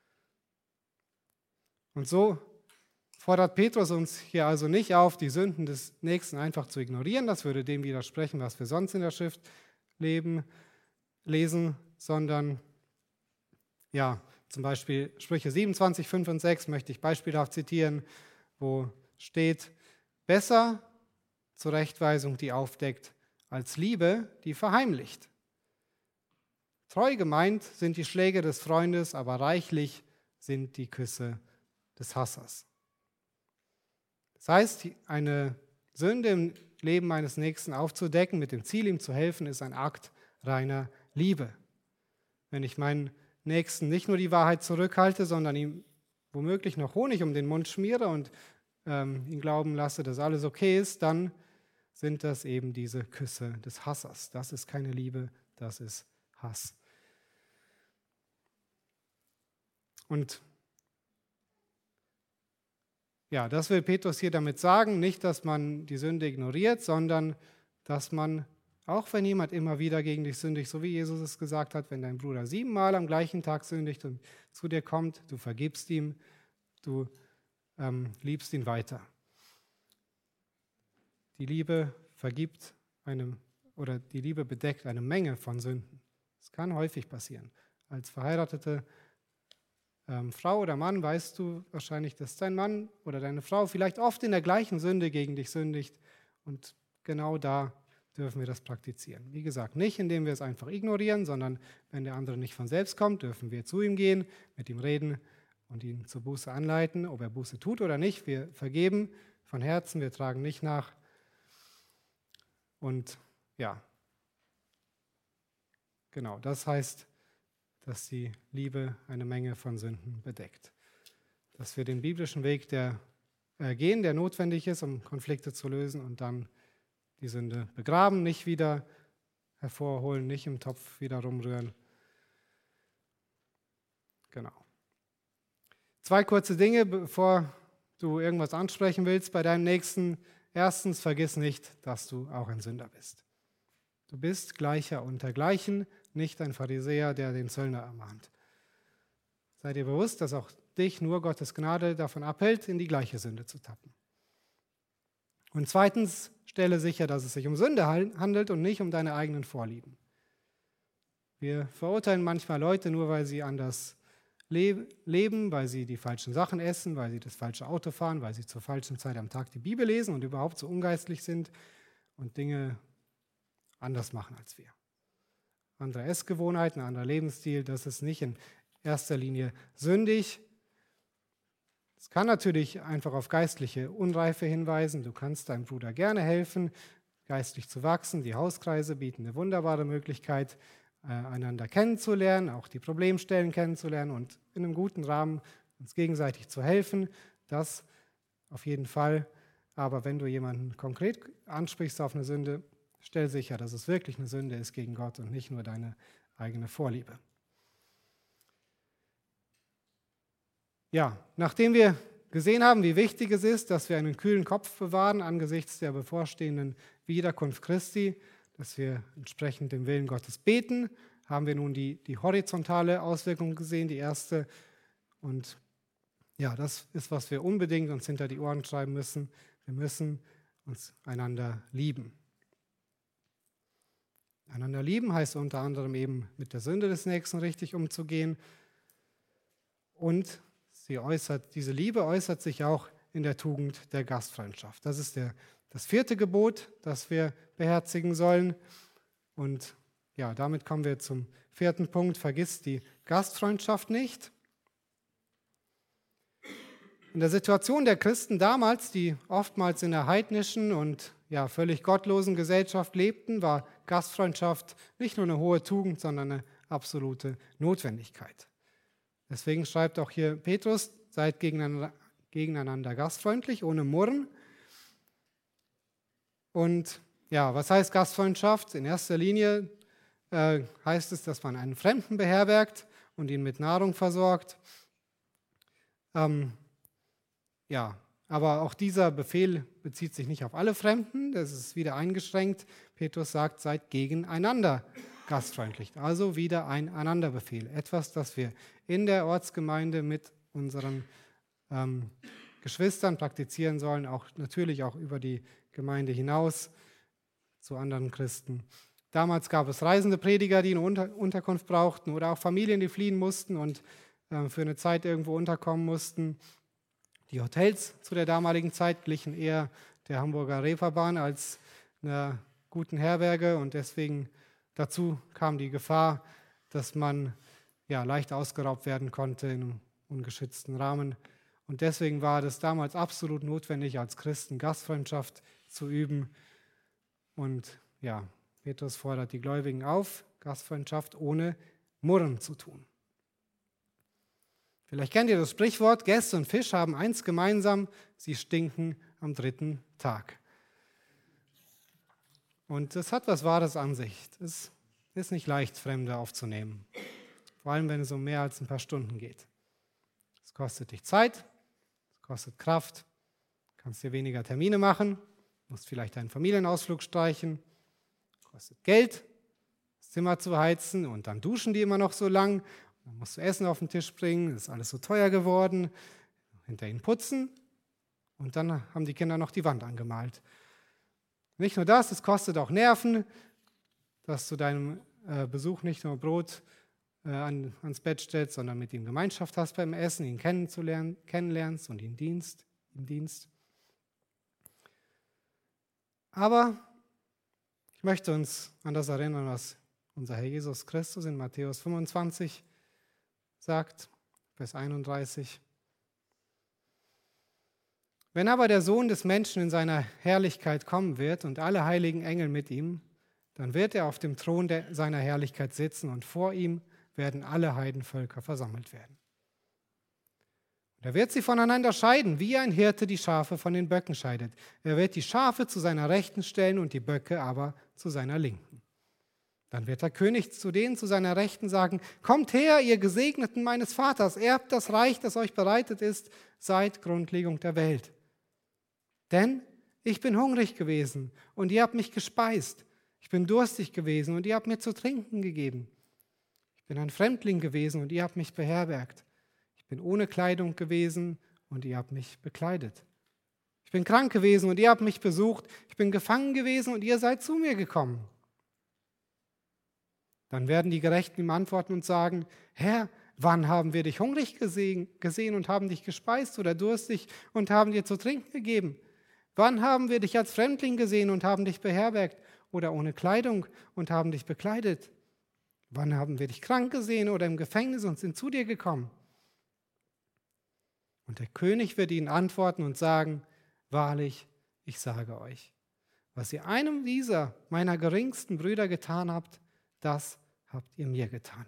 Und so fordert Petrus uns hier also nicht auf, die Sünden des Nächsten einfach zu ignorieren. Das würde dem widersprechen, was wir sonst in der Schrift lesen, sondern zum Beispiel Sprüche 27, 5 und 6 möchte ich beispielhaft zitieren, wo steht, besser Zurechtweisung, die aufdeckt, als Liebe, die verheimlicht. Treu gemeint sind die Schläge des Freundes, aber reichlich sind die Küsse des Hassers. Das heißt, eine Sünde im Leben meines Nächsten aufzudecken, mit dem Ziel, ihm zu helfen, ist ein Akt reiner Liebe. Wenn ich meinen Nächsten nicht nur die Wahrheit zurückhalte, sondern ihm womöglich noch Honig um den Mund schmiere und ihn glauben lasse, dass alles okay ist, dann sind das eben diese Küsse des Hassers. Das ist keine Liebe, das ist Hass. Und ja, das will Petrus hier damit sagen, nicht, dass man die Sünde ignoriert, sondern dass man, auch wenn jemand immer wieder gegen dich sündigt, so wie Jesus es gesagt hat, wenn dein Bruder 7-mal am gleichen Tag sündigt und zu dir kommt, du vergibst ihm, du liebst ihn weiter. Die Liebe vergibt die Liebe bedeckt eine Menge von Sünden. Das kann häufig passieren. Als verheiratete Frau oder Mann weißt du wahrscheinlich, dass dein Mann oder deine Frau vielleicht oft in der gleichen Sünde gegen dich sündigt. Und genau da dürfen wir das praktizieren. Wie gesagt, nicht indem wir es einfach ignorieren, sondern wenn der andere nicht von selbst kommt, dürfen wir zu ihm gehen, mit ihm reden und ihn zur Buße anleiten, ob er Buße tut oder nicht. Wir vergeben von Herzen, wir tragen nicht nach. Und ja, genau, das heißt, dass die Liebe eine Menge von Sünden bedeckt. Dass wir den biblischen Weg gehen, der notwendig ist, um Konflikte zu lösen und dann die Sünde begraben, nicht wieder hervorholen, nicht im Topf wieder rumrühren. Genau. 2 kurze Dinge, bevor du irgendwas ansprechen willst bei deinem Nächsten. Erstens, vergiss nicht, dass du auch ein Sünder bist. Du bist Gleicher unter Gleichen, nicht ein Pharisäer, der den Zöllner ermahnt. Sei dir bewusst, dass auch dich nur Gottes Gnade davon abhält, in die gleiche Sünde zu tappen. Und zweitens, stelle sicher, dass es sich um Sünde handelt und nicht um deine eigenen Vorlieben. Wir verurteilen manchmal Leute nur, weil sie anders leben, weil sie die falschen Sachen essen, weil sie das falsche Auto fahren, weil sie zur falschen Zeit am Tag die Bibel lesen und überhaupt so ungeistlich sind und Dinge anders machen als wir. Andere Essgewohnheiten, anderer Lebensstil, das ist nicht in erster Linie sündig. Es kann natürlich einfach auf geistliche Unreife hinweisen. Du kannst deinem Bruder gerne helfen, geistlich zu wachsen. Die Hauskreise bieten eine wunderbare Möglichkeit, einander kennenzulernen, auch die Problemstellen kennenzulernen und in einem guten Rahmen uns gegenseitig zu helfen. Das auf jeden Fall. Aber wenn du jemanden konkret ansprichst auf eine Sünde, stell sicher, dass es wirklich eine Sünde ist gegen Gott und nicht nur deine eigene Vorliebe. Ja, nachdem wir gesehen haben, wie wichtig es ist, dass wir einen kühlen Kopf bewahren angesichts der bevorstehenden Wiederkunft Christi, dass wir entsprechend dem Willen Gottes beten, haben wir nun die horizontale Auswirkung gesehen, die erste. Und ja, das ist, was wir unbedingt uns hinter die Ohren schreiben müssen. Wir müssen uns einander lieben. Einander lieben heißt unter anderem eben mit der Sünde des Nächsten richtig umzugehen. Und diese Liebe äußert sich auch in der Tugend der Gastfreundschaft. Das ist das 4. Gebot, das wir beherzigen sollen. Und ja, damit kommen wir zum 4. Punkt. Vergiss die Gastfreundschaft nicht. In der Situation der Christen damals, die oftmals in der heidnischen und ja, völlig gottlosen Gesellschaft lebten, war Gastfreundschaft nicht nur eine hohe Tugend, sondern eine absolute Notwendigkeit. Deswegen schreibt auch hier Petrus, seid gegeneinander gastfreundlich, ohne Murren. Und ja, was heißt Gastfreundschaft? In erster Linie heißt es, dass man einen Fremden beherbergt und ihn mit Nahrung versorgt. Ja, aber auch dieser Befehl bezieht sich nicht auf alle Fremden, das ist wieder eingeschränkt. Petrus sagt, seid gegeneinander gastfreundlich. Also wieder ein Einanderbefehl. Etwas, das wir in der Ortsgemeinde mit unseren Geschwistern praktizieren sollen, natürlich auch über die Gemeinde hinaus zu anderen Christen. Damals gab es reisende Prediger, die eine Unterkunft brauchten oder auch Familien, die fliehen mussten und für eine Zeit irgendwo unterkommen mussten. Die Hotels zu der damaligen Zeit glichen eher der Hamburger Reeperbahn als einer guten Herberge und deswegen dazu kam die Gefahr, dass man ja, leicht ausgeraubt werden konnte in einem ungeschützten Rahmen. Und deswegen war das damals absolut notwendig, als Christen Gastfreundschaft zu üben. Und ja, Petrus fordert die Gläubigen auf, Gastfreundschaft ohne Murren zu tun. Vielleicht kennt ihr das Sprichwort, Gäste und Fisch haben eins gemeinsam, sie stinken am 3. Tag. Und das hat was Wahres an sich. Es ist nicht leicht, Fremde aufzunehmen. Vor allem, wenn es um mehr als ein paar Stunden geht. Es kostet dich Zeit, es kostet Kraft kannst dir weniger Termine machen, musst vielleicht einen Familienausflug streichen, kostet Geld, das Zimmer zu heizen und dann duschen die immer noch so lang, dann musst du Essen auf den Tisch bringen, das ist alles so teuer geworden, hinter ihnen putzen und dann haben die Kinder noch die Wand angemalt. Nicht nur das, es kostet auch Nerven, dass du deinem Besuch nicht nur Brot ans Bett stellst, sondern mit ihm Gemeinschaft hast beim Essen, ihn kennenlernst und ihn Dienst. Aber ich möchte uns an das erinnern, was unser Herr Jesus Christus in Matthäus 25 sagt, Vers 31. Wenn aber der Sohn des Menschen in seiner Herrlichkeit kommen wird und alle heiligen Engel mit ihm, dann wird er auf dem Thron seiner Herrlichkeit sitzen und vor ihm werden alle Heidenvölker versammelt werden. Und er wird sie voneinander scheiden, wie ein Hirte die Schafe von den Böcken scheidet. Er wird die Schafe zu seiner Rechten stellen und die Böcke aber zu seiner Linken. Dann wird der König zu denen zu seiner Rechten sagen, kommt her, ihr Gesegneten meines Vaters, erbt das Reich, das euch bereitet ist, seit Grundlegung der Welt. Denn ich bin hungrig gewesen und ihr habt mich gespeist. Ich bin durstig gewesen und ihr habt mir zu trinken gegeben. Ich bin ein Fremdling gewesen und ihr habt mich beherbergt. Ich bin ohne Kleidung gewesen und ihr habt mich bekleidet. Ich bin krank gewesen und ihr habt mich besucht. Ich bin gefangen gewesen und ihr seid zu mir gekommen. Dann werden die Gerechten ihm antworten und sagen, Herr, wann haben wir dich hungrig gesehen und haben dich gespeist oder durstig und haben dir zu trinken gegeben? Wann haben wir dich als Fremdling gesehen und haben dich beherbergt oder ohne Kleidung und haben dich bekleidet? Wann haben wir dich krank gesehen oder im Gefängnis und sind zu dir gekommen? Und der König wird ihnen antworten und sagen, wahrlich, ich sage euch, was ihr einem dieser meiner geringsten Brüder getan habt, das habt ihr mir getan.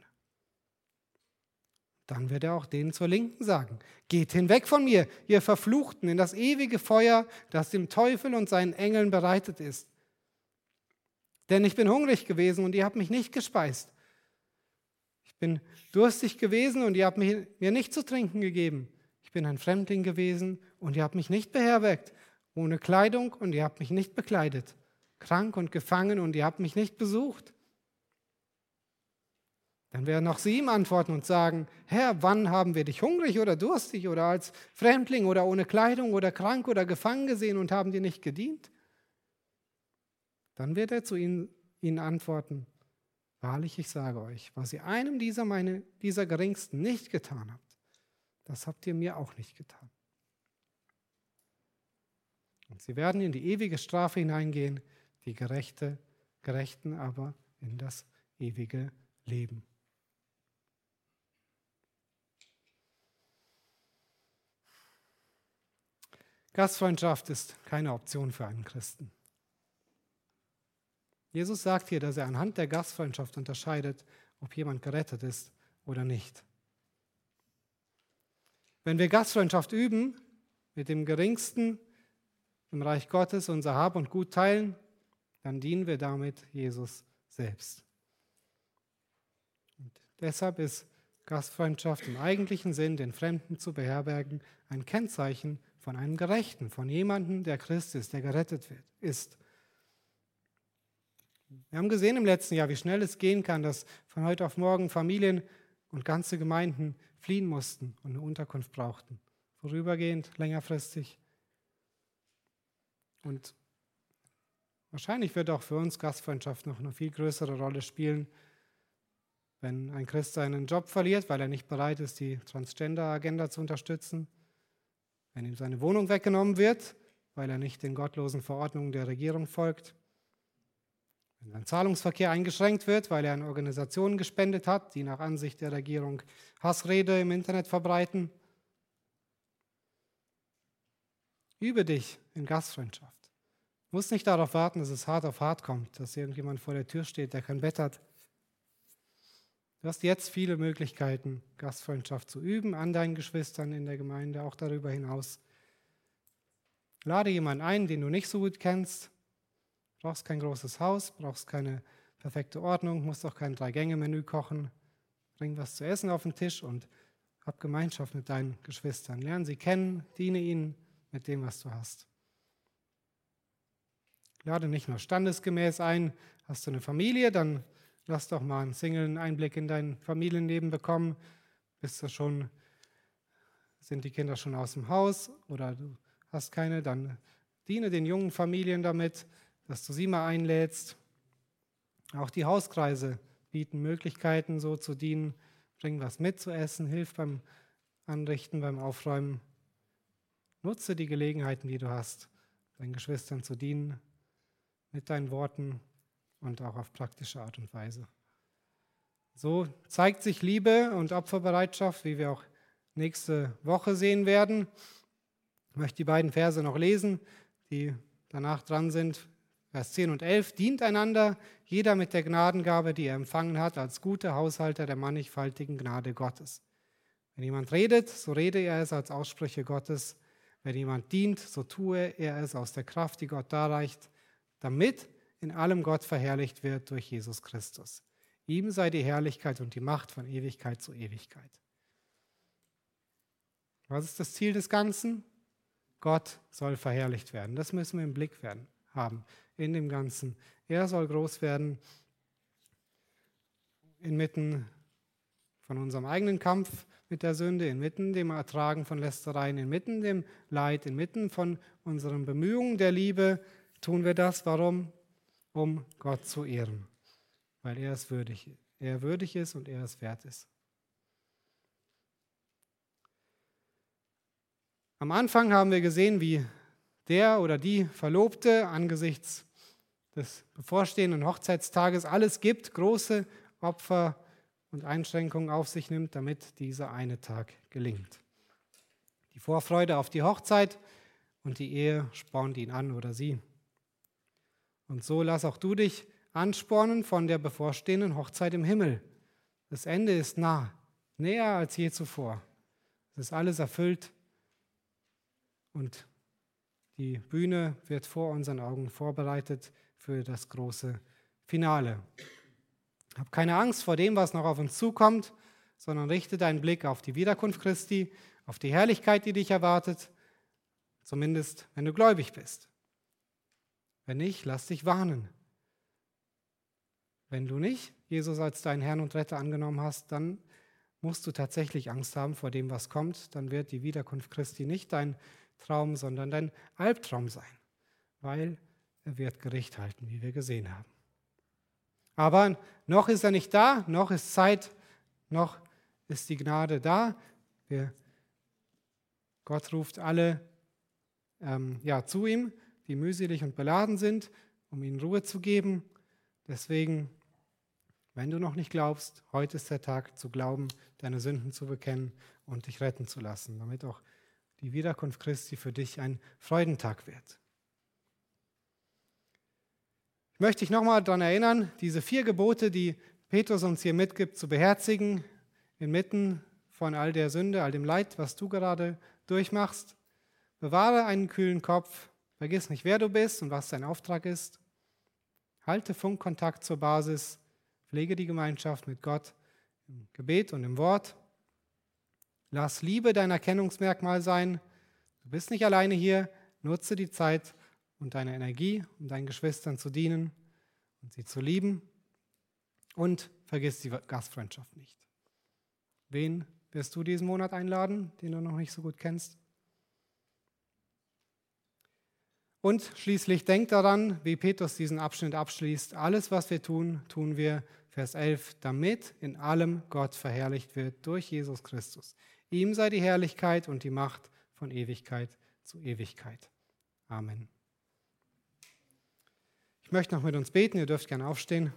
Dann wird er auch denen zur Linken sagen, geht hinweg von mir, ihr Verfluchten, in das ewige Feuer, das dem Teufel und seinen Engeln bereitet ist. Denn ich bin hungrig gewesen und ihr habt mich nicht gespeist. Ich bin durstig gewesen und ihr habt mir nicht zu trinken gegeben. Ich bin ein Fremdling gewesen und ihr habt mich nicht beherbergt, ohne Kleidung und ihr habt mich nicht bekleidet, krank und gefangen und ihr habt mich nicht besucht. Dann werden auch sie ihm antworten und sagen, Herr, wann haben wir dich hungrig oder durstig oder als Fremdling oder ohne Kleidung oder krank oder gefangen gesehen und haben dir nicht gedient? Dann wird er zu ihnen antworten, wahrlich, ich sage euch, was ihr einem dieser Geringsten nicht getan habt, das habt ihr mir auch nicht getan. Und sie werden in die ewige Strafe hineingehen, die Gerechten aber in das ewige Leben. Gastfreundschaft ist keine Option für einen Christen. Jesus sagt hier, dass er anhand der Gastfreundschaft unterscheidet, ob jemand gerettet ist oder nicht. Wenn wir Gastfreundschaft üben, mit dem Geringsten im Reich Gottes unser Hab und Gut teilen, dann dienen wir damit Jesus selbst. Und deshalb ist Gastfreundschaft im eigentlichen Sinn, den Fremden zu beherbergen, ein Kennzeichen von einem Gerechten, von jemandem, der Christ ist, der gerettet ist. Wir haben gesehen im letzten Jahr, wie schnell es gehen kann, dass von heute auf morgen Familien und ganze Gemeinden fliehen mussten und eine Unterkunft brauchten. Vorübergehend, längerfristig. Und wahrscheinlich wird auch für uns Gastfreundschaft noch eine viel größere Rolle spielen, wenn ein Christ seinen Job verliert, weil er nicht bereit ist, die Transgender-Agenda zu unterstützen, wenn ihm seine Wohnung weggenommen wird, weil er nicht den gottlosen Verordnungen der Regierung folgt, wenn sein Zahlungsverkehr eingeschränkt wird, weil er an Organisationen gespendet hat, die nach Ansicht der Regierung Hassrede im Internet verbreiten. Übe dich in Gastfreundschaft. Du musst nicht darauf warten, dass es hart auf hart kommt, dass irgendjemand vor der Tür steht, der kein Bett hat. Du hast jetzt viele Möglichkeiten, Gastfreundschaft zu üben an deinen Geschwistern in der Gemeinde, auch darüber hinaus. Lade jemanden ein, den du nicht so gut kennst. Brauchst kein großes Haus, brauchst keine perfekte Ordnung, musst auch kein 3-Gänge-Menü kochen. Bring was zu essen auf den Tisch und hab Gemeinschaft mit deinen Geschwistern. Lern sie kennen, diene ihnen, mit dem, was du hast. Lade nicht nur standesgemäß ein, hast du eine Familie, dann lass doch mal einen Single einen Einblick in dein Familienleben bekommen. Sind die Kinder schon aus dem Haus oder du hast keine, dann diene den jungen Familien damit, dass du sie mal einlädst. Auch die Hauskreise bieten Möglichkeiten, so zu dienen. Bring was mit zu essen, hilf beim Anrichten, beim Aufräumen. Nutze die Gelegenheiten, die du hast, deinen Geschwistern zu dienen, mit deinen Worten und auch auf praktische Art und Weise. So zeigt sich Liebe und Opferbereitschaft, wie wir auch nächste Woche sehen werden. Ich möchte die beiden Verse noch lesen, die danach dran sind. Vers 10 und 11. Dient einander, jeder mit der Gnadengabe, die er empfangen hat, als gute Haushalter der mannigfaltigen Gnade Gottes. Wenn jemand redet, so rede er es als Aussprüche Gottes. Wenn jemand dient, so tue er es aus der Kraft, die Gott darreicht, damit in allem Gott verherrlicht wird durch Jesus Christus. Ihm sei die Herrlichkeit und die Macht von Ewigkeit zu Ewigkeit. Was ist das Ziel des Ganzen? Gott soll verherrlicht werden. Das müssen wir im Blick haben, in dem Ganzen. Er soll groß werden inmitten von unserem eigenen Kampf mit der Sünde, inmitten dem Ertragen von Lästereien, inmitten dem Leid, inmitten von unseren Bemühungen der Liebe. Tun wir das, warum? Um Gott zu ehren, weil er würdig ist und er es wert ist. Am Anfang haben wir gesehen, wie der oder die Verlobte angesichts des bevorstehenden Hochzeitstages alles gibt, große Opfer und Einschränkungen auf sich nimmt, damit dieser eine Tag gelingt. Die Vorfreude auf die Hochzeit und die Ehe spornt ihn an oder sie. Und so lass auch du dich anspornen von der bevorstehenden Hochzeit im Himmel. Das Ende ist nah, näher als je zuvor. Es ist alles erfüllt und die Bühne wird vor unseren Augen vorbereitet für das große Finale. Hab keine Angst vor dem, was noch auf uns zukommt, sondern richte deinen Blick auf die Wiederkunft Christi, auf die Herrlichkeit, die dich erwartet, zumindest wenn du gläubig bist. Wenn nicht, lass dich warnen. Wenn du nicht Jesus als deinen Herrn und Retter angenommen hast, dann musst du tatsächlich Angst haben vor dem, was kommt. Dann wird die Wiederkunft Christi nicht dein Traum, sondern dein Albtraum sein, weil er wird Gericht halten, wie wir gesehen haben. Aber noch ist er nicht da, noch ist Zeit, noch ist die Gnade da. Gott ruft alle zu ihm, die mühselig und beladen sind, um ihnen Ruhe zu geben. Deswegen, wenn du noch nicht glaubst, heute ist der Tag zu glauben, deine Sünden zu bekennen und dich retten zu lassen, damit auch die Wiederkunft Christi für dich ein Freudentag wird. Ich möchte dich nochmal daran erinnern, diese 4 Gebote, die Petrus uns hier mitgibt, zu beherzigen, inmitten von all der Sünde, all dem Leid, was du gerade durchmachst. Bewahre einen kühlen Kopf, vergiss nicht, wer du bist und was dein Auftrag ist. Halte Funkkontakt zur Basis, pflege die Gemeinschaft mit Gott im Gebet und im Wort. Lass Liebe dein Erkennungsmerkmal sein. Du bist nicht alleine hier. Nutze die Zeit und deine Energie, um deinen Geschwistern zu dienen und sie zu lieben. Und vergiss die Gastfreundschaft nicht. Wen wirst du diesen Monat einladen, den du noch nicht so gut kennst? Und schließlich denk daran, wie Petrus diesen Abschnitt abschließt. Alles, was wir tun, tun wir, Vers 11, damit in allem Gott verherrlicht wird durch Jesus Christus. Ihm sei die Herrlichkeit und die Macht von Ewigkeit zu Ewigkeit. Amen. Ich möchte noch mit uns beten, ihr dürft gerne aufstehen.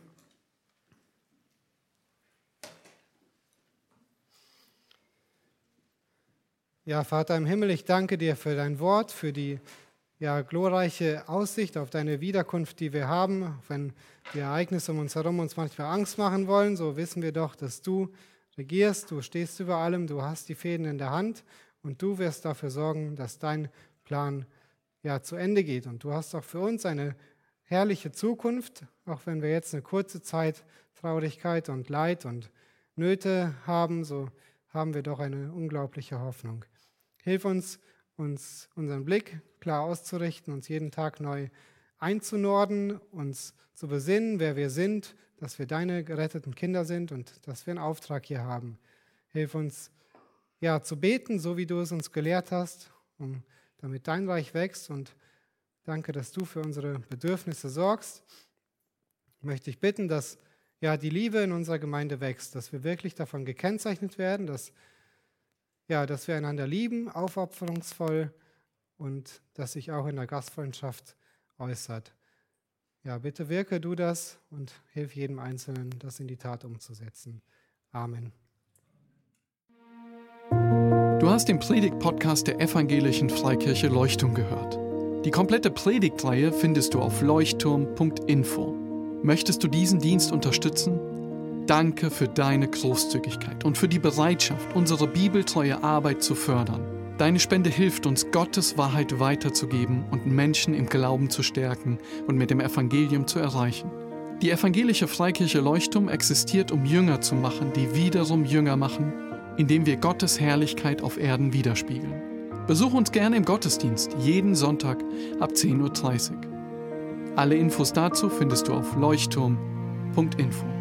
Ja, Vater im Himmel, ich danke dir für dein Wort, für die glorreiche Aussicht auf deine Wiederkunft, die wir haben. Wenn die Ereignisse um uns herum uns manchmal Angst machen wollen, so wissen wir doch, dass du regierst, du stehst über allem, du hast die Fäden in der Hand und du wirst dafür sorgen, dass dein Plan zu Ende geht. Und du hast auch für uns eine herrliche Zukunft, auch wenn wir jetzt eine kurze Zeit Traurigkeit und Leid und Nöte haben, so haben wir doch eine unglaubliche Hoffnung. Hilf uns, uns unseren Blick klar auszurichten, uns jeden Tag neu einzunorden, uns zu besinnen, wer wir sind, dass wir deine geretteten Kinder sind und dass wir einen Auftrag hier haben. Hilf uns, zu beten, so wie du es uns gelehrt hast, damit dein Reich wächst, und danke, dass du für unsere Bedürfnisse sorgst. Ich möchte dich bitten, dass die Liebe in unserer Gemeinde wächst, dass wir wirklich davon gekennzeichnet werden, dass wir einander lieben, aufopferungsvoll, und das sich auch in der Gastfreundschaft äußert. Bitte wirke du das und hilf jedem Einzelnen, das in die Tat umzusetzen. Amen. Du hast den Predigt-Podcast der Evangelischen Freikirche Leuchtung gehört. Die komplette Predigtreihe findest du auf leuchtturm.info. Möchtest du diesen Dienst unterstützen? Danke für deine Großzügigkeit und für die Bereitschaft, unsere bibeltreue Arbeit zu fördern. Deine Spende hilft uns, Gottes Wahrheit weiterzugeben und Menschen im Glauben zu stärken und mit dem Evangelium zu erreichen. Die Evangelische Freikirche Leuchtum existiert, um Jünger zu machen, die wiederum Jünger machen, indem wir Gottes Herrlichkeit auf Erden widerspiegeln. Besuch uns gerne im Gottesdienst, jeden Sonntag ab 10:30 Uhr. Alle Infos dazu findest du auf leuchtturm.info.